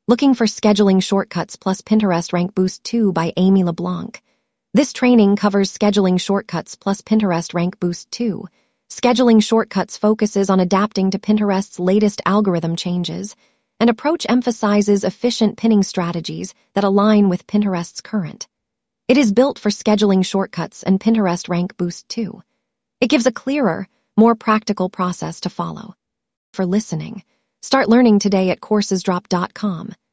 Looking for Scheduling Shortcuts plus Pinterest Rank Boost 2 by Amy LeBlanc. This training covers Scheduling Shortcuts plus Pinterest Rank Boost 2. Scheduling Shortcuts focuses on adapting to Pinterest's latest algorithm changes, and approach emphasizes efficient pinning strategies that align with Pinterest's current. It is built for Scheduling Shortcuts and Pinterest Rank Boost 2. It gives a clearer, more practical process to follow. For listening, start learning today at coursesdrop.com.